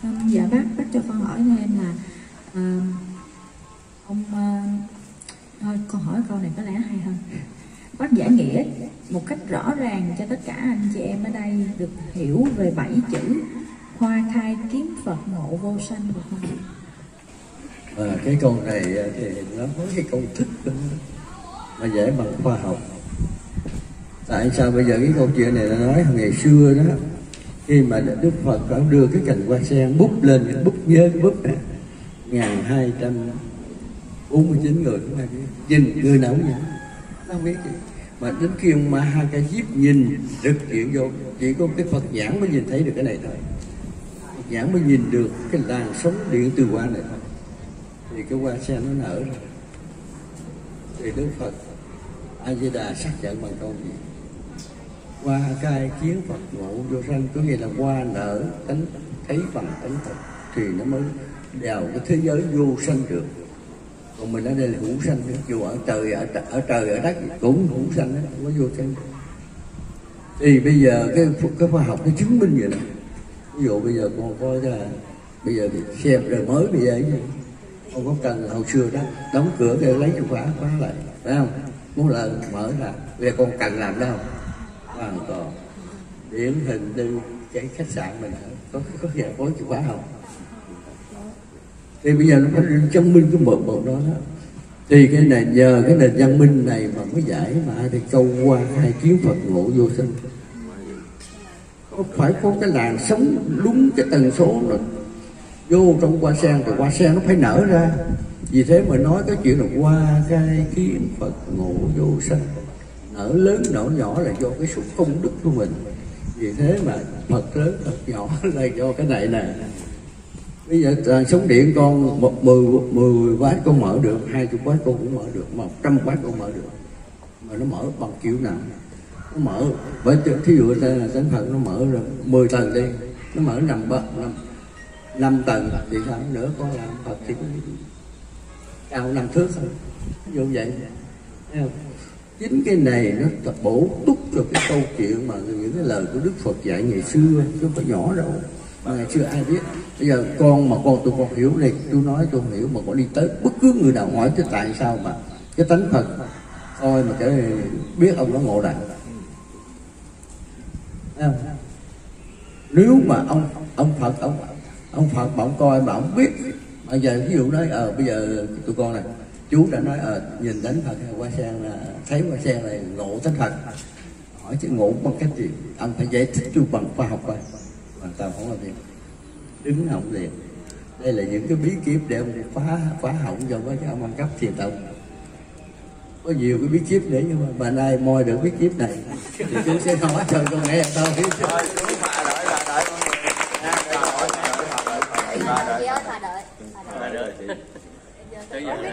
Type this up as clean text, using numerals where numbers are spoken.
Dạ bác cho con hỏi thêm là ông thôi con hỏi câu này có lẽ hay hơn. Bác giải nghĩa một cách rõ ràng cho tất cả anh chị em ở đây được hiểu về 7 chữ hoa khai kiếm Phật ngộ vô sanh được không? Cái câu này thì nó có cái câu thích lắm mà giải bằng khoa học. Tại sao bây giờ cái câu chuyện này nó nói ngày xưa đó, khi mà Đức Phật có đưa cái cành hoa sen bút lên, cái bút nhớ cái bút này 1249 người chúng ta nhìn người nào cũng vậy, không biết gì. Mà đến khi ông Ma Ha Ca Diếp nhìn được chuyện vô, chỉ có cái Phật nhãn mới nhìn thấy được cái này thôi. Phật nhãn mới nhìn được cái làn sóng điện từ hoa này thôi, thì cái hoa sen nó nở rồi. Thì Đức Phật A Di Đà xác nhận bằng câu gì? Hoa khai kiến Phật ngộ vô sanh, có nghĩa là hoa nở tánh thấy bằng tánh thật thì nó mới đào cái thế giới vô sanh được. Còn mình ở đây là hữu sanh, dù ở trời ở đất cũng hữu sanh đó, không có vô sanh. Thì bây giờ cái khoa học nó chứng minh vậy nè. Ví dụ bây giờ con có bây giờ thì xem đời mới bây giờ ấy, không có cần hồi xưa đó đóng cửa để lấy chìa khóa khóa lại, phải không? Muốn là mở ra, bây giờ con cần làm đó không? Hoàn toàn điển hình như cái khách sạn mình có chìa khóa không? Thì bây giờ nó phải chứng minh cái bộ đó đó. Thì cái này nhờ cái nền văn minh này mà mới giải mà thì câu hoa khai kiến Phật ngộ vô sanh. Phải có cái làn sóng đúng cái tần số rồi vô trong hoa sen, thì hoa sen nó phải nở ra. Vì thế mà nói cái chuyện là hoa khai kiến Phật ngộ vô sanh, nở lớn nở nhỏ là do cái số công đức của mình. Vì thế mà Phật lớn Phật nhỏ là do cái này nè. Bây giờ làn sóng điện con 10W con mở được, 20W con cũng mở được, 100W con mở được. Mà nó mở bằng kiểu nào? Nó mở bởi thí dụ là Thánh Phật nó mở rồi 10 tầng đi, nó mở 5 tầng thì sao nữa, con làm Phật thì cao 5 thước thôi, ví dụ vậy. Thấy không? Chính cái này nó bổ túc cho cái câu chuyện mà những cái lời của Đức Phật dạy ngày xưa, chứ không phải nhỏ đâu mà ngày xưa ai biết. Bây giờ tụi con hiểu này, tôi nói tôi hiểu, mà con đi tới bất cứ người nào hỏi chứ tại sao mà cái tánh Phật thôi mà cái biết ông đó ngộ đạo. Nếu mà ông Phật mà ông coi mà ông biết, bây giờ ví dụ nói bây giờ tụi con này, chú đã nói nhìn Thánh Phật hoa sen là thấy hoa sen này ngộ Thánh Phật, hỏi chứ ngộ bằng cách gì? Anh phải giải thích tôi bằng khoa học coi. Hoàn toàn không là việc đứng hỏng liền. Đây là những cái bí kíp để ông phá hỏng cho với cái ông ăn cắp thiền tông. Có nhiều cái bí kíp để nhưng mà nay moi được bí kíp này thì chú sẽ nói cho con nghe thôi. Đợi